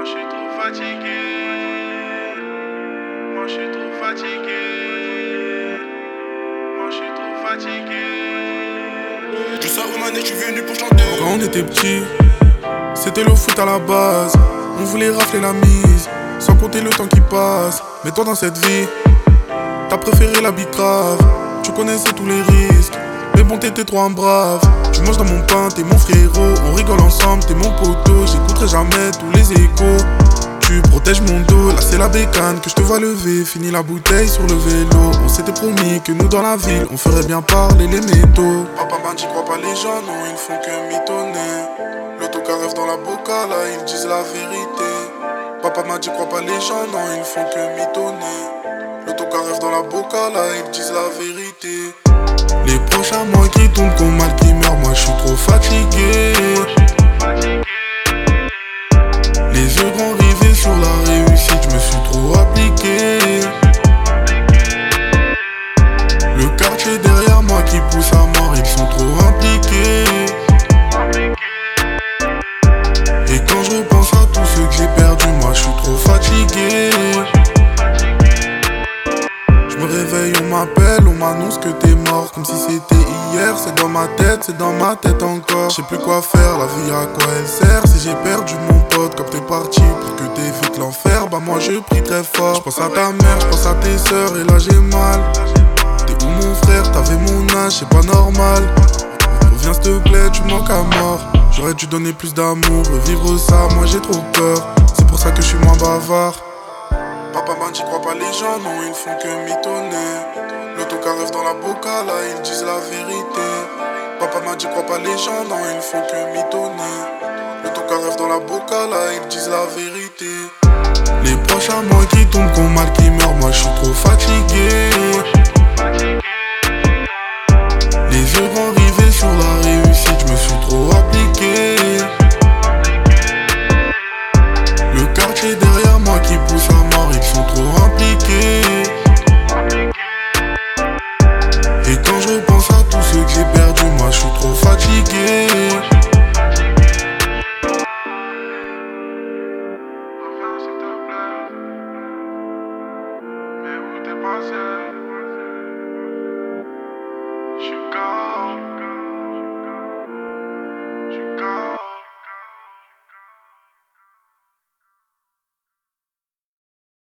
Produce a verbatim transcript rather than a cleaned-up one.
je suis trop fatigué. Moi je suis trop fatigué. Moi je suis trop fatigué. Je sais Romané, je suis venu pour chanter. Quand on était petit, c'était le foot à la base. On voulait rafler la mise, sans compter le temps qui passe. Mais toi dans cette vie, t'as préféré la bicrave. Tu connaissais tous les risques, mais bon t'étais trop un brave. Tu manges dans mon pain, t'es mon frérot. On rigole ensemble, t'es mon poteau. J'écouterai jamais tous les échos. Tu protèges mon dos, là c'est la bécane que je te vois lever. Fini la bouteille sur le vélo. On s'était promis que nous dans la ville, on ferait bien parler les métaux. Papa man, j'y crois pas les gens, non, ils font que mitonner. L'autocar rêve dans la boca, là ils disent la vérité. Papa m'a dit crois pas les gens, non, ils font que mitonner. L'autocar rêve dans la boca, là ils disent la vérité. Les prochains mois qui tombent comme mal qui meurt, moi je suis trop fatigué. Les yeux grands rivés sur la réussite, je me suis trop appliqué. Le quartier derrière moi qui pousse à mort, ils sont trop impliqués. Et quand je repense à tous ceux que j'ai perdus, moi je suis trop fatigué. Je me réveille, on m'appelle, on m'annonce que t'es mort. Comme si c'était hier, c'est dans ma tête, c'est dans ma tête encore. Je sais plus quoi faire, la vie à quoi elle sert. Si j'ai perdu mon pote, comme t'es parti pour que t'évites l'enfer, bah moi je prie très fort. Je pense à ta mère, je pense à tes sœurs et là j'ai mal. T'es où mon frère, t'avais mon âge, c'est pas normal. Reviens s'il te plaît, tu manques à mort. J'aurais dû donner plus d'amour, revivre ça, moi j'ai trop peur. C'est pour ça que je suis moins bavard. Papa man, j'y crois pas les gens, non, ils font que mitonner. L'autocar rêve dans la boca, là ils disent la vérité. Papa m'a dit crois pas les gens, non, ils font que mitonner. L'autocar rêve dans la boca, là ils disent la vérité. Les prochains mois qui tombent comme mal qui meurt, moi je suis trop fatigué. Les yeux grands rivés sur la réussite, je me suis trop appliqué. Le quartier derrière moi qui pousse à mort, ils sont trop impliqués. Et quand je repense à tous ceux que j'ai perdus, moi je suis trop fatigué. Reviens s'il te plaît. Mais où t'es passé?